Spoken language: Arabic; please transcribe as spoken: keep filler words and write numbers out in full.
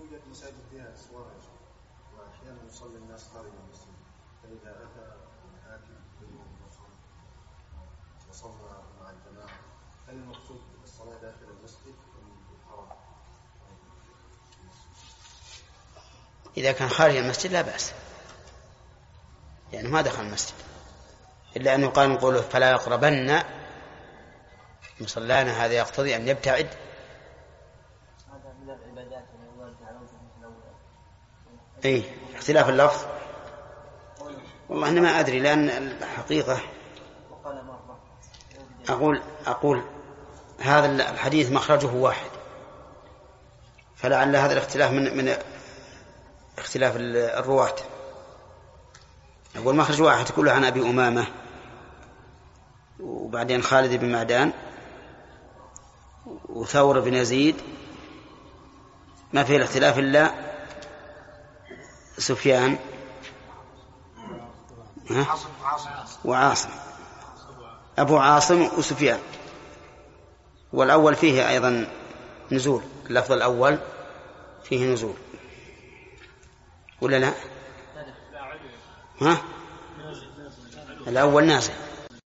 يوجد مساجد فيها أسوار وأحيانا يصلي الناس خارج المسجد، فإذا أتى الحاكم وصلى مع الجماعة هل المقصود الصلاة داخل المسجد أم الحرم؟ إذا كان خارج المسجد لا بأس، يعني ما دخل المسجد، إلا أنه قال نقوله فلا يقربن مصلانا، هذا يقتضي أن يبتعد. هذا من العبادات إيه اختلاف اللفظ والله أنا ما أدري، لأن الحقيقة أقول أقول هذا الحديث مخرجه واحد، فلعل هذا الاختلاف من من اختلاف الرواة. أقول مخرج واحد كله عن أبي أمامة وبعدين خالد بن معدان وثور بن يزيد، ما فيه الاختلاف إلا سفيان وعاصم، أبو عاصم وسفيان. والأول فيه أيضا نزول، اللفظ الأول فيه نزول ولا لا؟ ها؟ الأول نازل.